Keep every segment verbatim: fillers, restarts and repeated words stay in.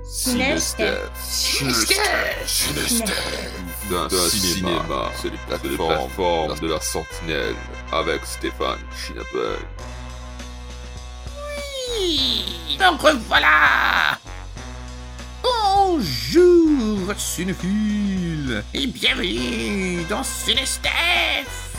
Cinestef. Cinestef. Cinestef. D'un cinéma, c'est les plateformes de la Sentinelle avec Stéphane Chinapel. Oui, donc revoilà. Bonjour cinéphiles et bienvenue dans Cinestef.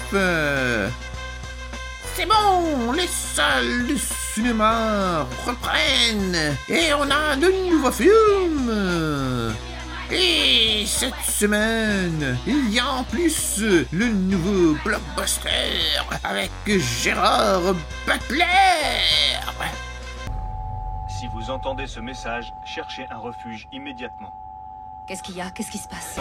C'est bon, les salles de cinéma reprennent et on a de nouveaux films. Et cette semaine, il y a en plus le nouveau blockbuster avec Gérard Butler. Si vous entendez ce message, cherchez un refuge immédiatement. Qu'est-ce qu'il y a? Qu'est-ce qui se passe?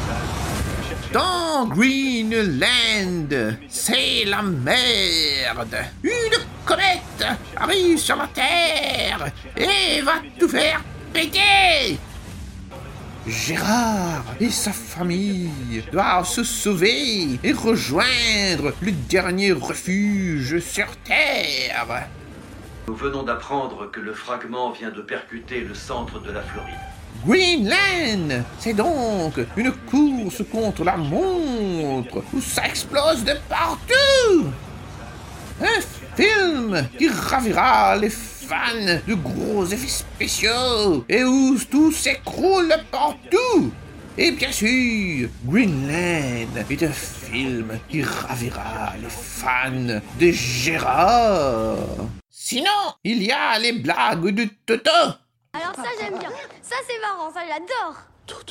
Dans Greenland, c'est la merde. Une comète arrive sur la Terre et va tout faire péter. Gérard et sa famille doivent se sauver et rejoindre le dernier refuge sur Terre. Nous venons d'apprendre que le fragment vient de percuter le centre de la Floride. Greenland, c'est donc une course contre la montre où ça explose de partout. Un film qui ravira les fans de gros effets spéciaux et où tout s'écroule partout. Et bien sûr, Greenland est un film qui ravira les fans de Gérard. Sinon, il y a les blagues de Toto. Alors ça j'aime bien, ça c'est marrant, ça j'adore. Toto.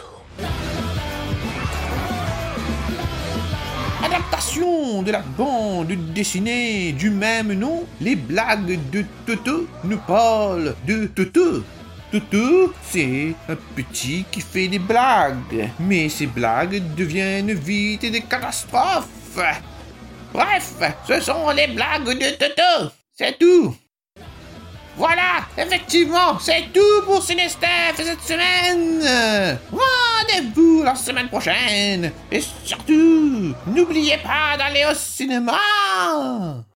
Adaptation de la bande dessinée du même nom, les blagues de Toto nous parlent de Toto. Toto, c'est un petit qui fait des blagues, mais ces blagues deviennent vite des catastrophes. Bref, ce sont les blagues de Toto, c'est tout. Voilà, effectivement, c'est tout pour Cinestef cette semaine. Rendez-vous la semaine prochaine. Et surtout, n'oubliez pas d'aller au cinéma.